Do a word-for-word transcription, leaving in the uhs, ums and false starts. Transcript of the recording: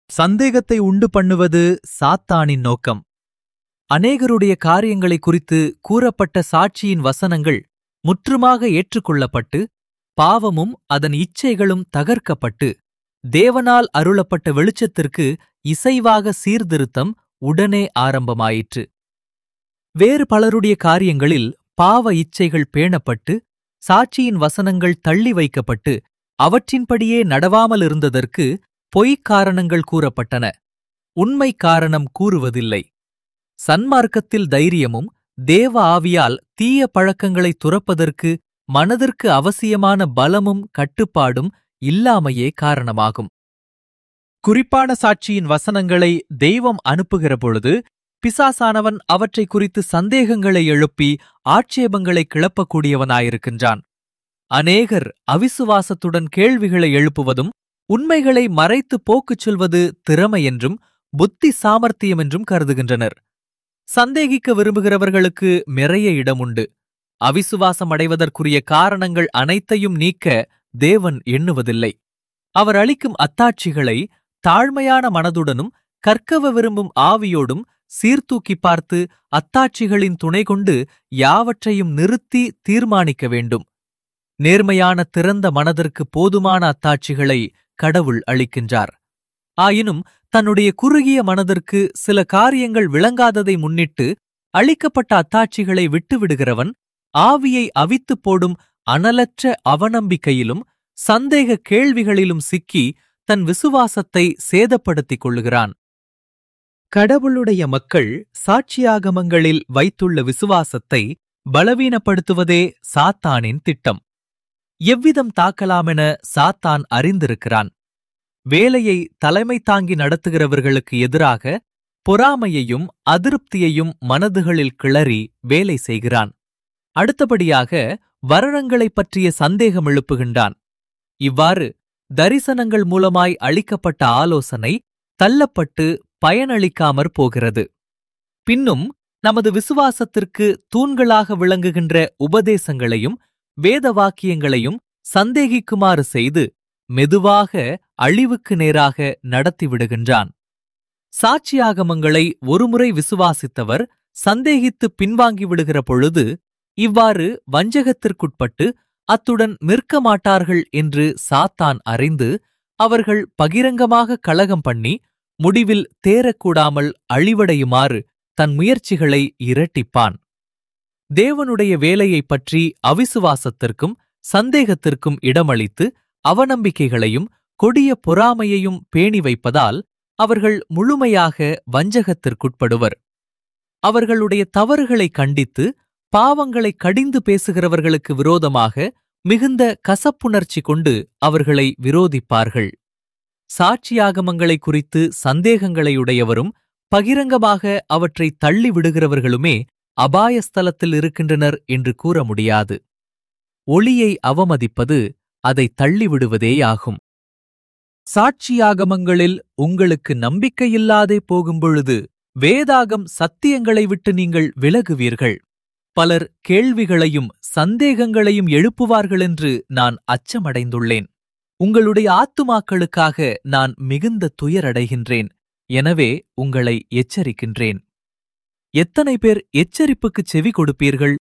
சந்தேகத்தை உண்டு பண்ணுவது சாத்தானின் நோக்கம். அநேகருடைய காரியங்களை குறித்து கூறப்பட்ட சாட்சியின் வசனங்கள் முற்றுமாக ஏற்றுக்கொள்ளப்பட்டு, பாவமும் அதன் இச்சைகளும் தகர்க்கப்பட்டு, தேவனால் அருளப்பட்ட வெளிச்சத்திற்கு இசைவாக சீர்திருத்தம் உடனே ஆரம்பமாயிற்று. வேறு பலருடைய காரியங்களில் பாவ இச்சைகள் பேணப்பட்டு, சாட்சியின் வசனங்கள் தள்ளி வைக்கப்பட்டு, அவற்றின்படியே நடவாமலிருந்ததற்கு பொய்க் காரணங்கள் கூறப்பட்டன. உண்மை காரணம் கூறுவதில்லை. சன்மார்க்கத்தில் தைரியமும் தேவ ஆவியால் தீய பழக்கங்களை துறப்பதற்கு மனதிற்கு அவசியமான பலமும் கட்டுப்பாடும் இல்லாமையே காரணமாகும். குறிப்பான சாட்சியின் வசனங்களை தெய்வம் அனுப்புகிற பொழுது பிசாசானவன் அவற்றை குறித்து சந்தேகங்களை எழுப்பி ஆட்சேபங்களை கிளப்பக்கூடியவனாயிருக்கின்றான். அநேகர் அவிசுவாசத்துடன் கேள்விகளை எழுப்புவதும் உண்மைகளை மறைத்து போக்குச் சொல்வது திறமை என்றும் புத்தி சாமர்த்தியம் என்றும் கருதுகின்றனர். சந்தேகிக்க விரும்புகிறவர்களுக்கு நிறைய இடமுண்டு. அவிசுவாசம் அடைவதற்குரிய காரணங்கள் அனைத்தையும் நீக்க தேவன் எண்ணுவதில்லை. அவர் அளிக்கும் அத்தாட்சிகளை தாழ்மையான மனதுடனும் கற்கவ விரும்பும் ஆவியோடும் சீர்தூக்கி பார்த்து அத்தாட்சிகளின் துணை கொண்டு யாவற்றையும் நிறுத்தி தீர்மானிக்க வேண்டும். நேர்மையான திறந்த மனதிற்கு போதுமான அத்தாட்சிகளை கடவுள் அளிக்கின்றார். ஆயினும் தன்னுடைய குறுகிய மனதிற்கு சில காரியங்கள் விளங்காததை முன்னிட்டு அளிக்கப்பட்ட அத்தாட்சிகளை விட்டுவிடுகிறவன் ஆவியை அவித்துப் போடும் அனலற்ற அவநம்பிக்கையிலும் சந்தேக கேள்விகளிலும் சிக்கி தன் விசுவாசத்தை சேதப்படுத்திக் கொள்ளுகிறான். கடவுளுடைய மக்கள் சாட்சியாகமங்களில் வைத்துள்ள விசுவாசத்தை பலவீனப்படுத்துவதே சாத்தானின் திட்டம். எவ்விதம் தாக்கலாமென சாத்தான் அறிந்திருக்கிறான். வேலையை தலைமை தாங்கி நடத்துகிறவர்களுக்கு எதிராக பொறாமையையும் அதிருப்தியையும் மனதுகளில் கிளறி வேலை செய்கிறான். அடுத்தபடியாக வருணங்களைப் பற்றிய சந்தேகம் எழுப்புகின்றான். இவ்வாறு தரிசனங்கள் மூலமாய் அளிக்கப்பட்ட ஆலோசனை தள்ளப்பட்டு பயனளிக்காமற் போகிறது. பின்னும் நமது விசுவாசத்திற்கு தூண்களாக விளங்குகின்ற உபதேசங்களையும் வேத வாக்கியங்களையும் சந்தேகிக்குமாறு செய்து மெதுவாக அழிவுக்கு நேராக நடத்திவிடுகின்றான். சாட்சியாகமங்களை ஒருமுறை விசுவாசித்தவர் சந்தேகித்து பின்வாங்கிவிடுகிற பொழுது இவ்வாறு வஞ்சகத்திற்குட்பட்டு அத்துடன் நிற்க மாட்டார்கள் என்று சாத்தான் அறிந்து அவர்கள் பகிரங்கமாக கலகம் பண்ணி முடிவில் தேரக்கூடாமல் அழிவடையுமாறு தன் முயற்சிகளை இரட்டிப்பான். தேவனுடைய வேலையைப் பற்றி அவிசுவாசத்திற்கும் சந்தேகத்திற்கும் இடமளித்து அவநம்பிக்கைகளையும் கொடிய பொறாமையையும் பேணி வைப்பதால் அவர்கள் முழுமையாக வஞ்சகத்திற்குட்படுவர். அவர்களுடைய தவறுகளை கண்டித்து பாவங்களை கடிந்து பேசுகிறவர்களுக்கு விரோதமாக மிகுந்த கசப்புணர்ச்சி கொண்டு அவர்களை விரோதிப்பார்கள். சாட்சியாகமங்களை குறித்து சந்தேகங்களையுடையவரும் பகிரங்கமாக அவற்றை தள்ளி விடுகிறவர்களுமே அபாயஸ்தலத்தில் இருக்கின்றனர் என்று கூற முடியாது. ஒளியை அவமதிப்பது அதை தள்ளிவிடுவதேயாகும். சாட்சியாகமங்களில் உங்களுக்கு நம்பிக்கையில்லாதே போகும்பொழுது வேதாகம் சத்தியங்களை விட்டு நீங்கள் விலகுவீர்கள். பலர் கேள்விகளையும் சந்தேகங்களையும் எழுப்புவார்களென்று நான் அச்சமடைந்துள்ளேன். உங்களுடைய ஆத்துமாக்களுக்காக நான் மிகுந்த துயரடைகின்றேன். எனவே உங்களை எச்சரிக்கின்றேன். எத்தனை பேர் எச்சரிப்புக்குச் செவி கொடுப்பீர்கள்?